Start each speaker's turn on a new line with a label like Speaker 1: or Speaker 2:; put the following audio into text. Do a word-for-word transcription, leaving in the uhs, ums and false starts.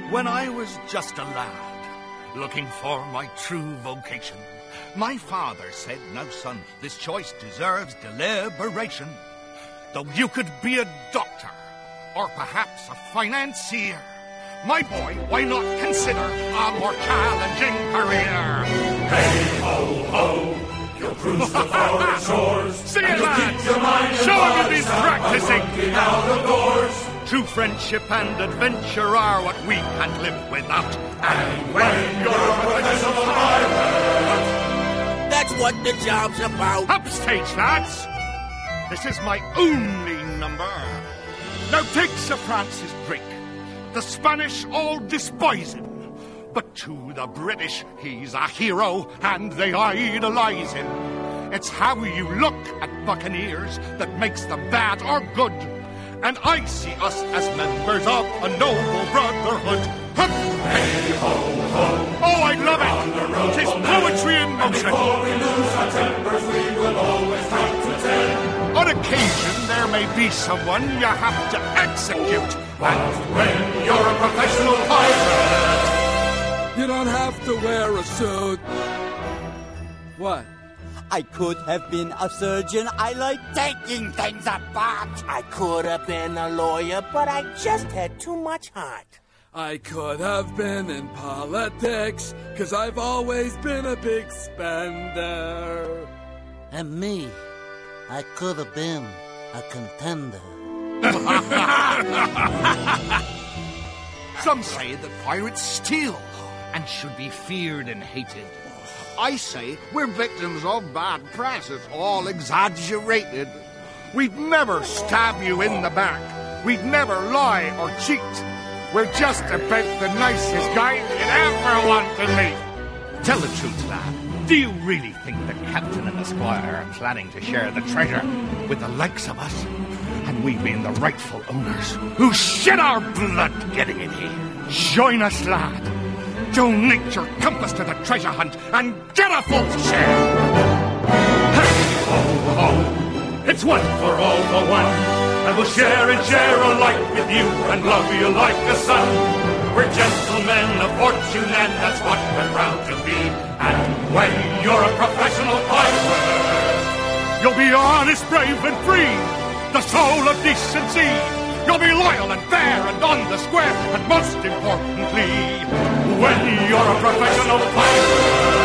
Speaker 1: When I was just a lad, looking for my true vocation, my father said, "Now, son, this choice deserves deliberation. Though you could be a doctor, or perhaps a financier, my boy, why not consider a more challenging career?"
Speaker 2: Hey, ho, ho, you'll cruise the foreign shores.
Speaker 1: See it, lads! Show him you've been practicing!
Speaker 2: Out of doors.
Speaker 1: True friendship and adventure are what we can't live without.
Speaker 2: And when you're a professional pirate,
Speaker 3: that's what the job's about.
Speaker 1: Upstage, lads! This is my only number. Now take Sir Francis Drake. The Spanish all despise him, but to the British he's a hero and they idolize him. It's how you look at buccaneers that makes them bad or good. And I see us as members of a noble brotherhood. Hup!
Speaker 2: Hey, ho, ho.
Speaker 1: Oh, I love it! Tis poetry in motion.
Speaker 2: Before we lose our tempers, we will always count to ten.
Speaker 1: On occasion, there may be someone you have to execute.
Speaker 2: But when you're a professional pirate,
Speaker 4: you don't have to wear a suit. What?
Speaker 5: I could have been a surgeon. I like taking things apart.
Speaker 3: I could have been a lawyer, but I just had too much heart.
Speaker 4: I could have been in politics, 'cause I've always been a big spender.
Speaker 6: And me, I could have been a contender.
Speaker 1: Some say that pirates steal and should be feared and hated. I say we're victims of bad press. It's all exaggerated. We'd never stab you in the back. We'd never lie or cheat. We're just about the nicest guys you'd ever want to meet. Tell the truth, lad. Do you really think the captain and the squire are planning to share the treasure with the likes of us? And we being the rightful owners who shed our blood getting it here. Join us, lad. Donate your compass to the treasure hunt and get a full share.
Speaker 2: hey, ho, ho. It's one for all for one. And we'll share and share alike with you and love you like a son. We're gentlemen of fortune and that's what we're proud to be. And when you're a professional pirate,
Speaker 1: you'll be honest, brave and free, the soul of decency. You'll be loyal and fair and on the square, and most importantly,
Speaker 2: when you're a professional pirate.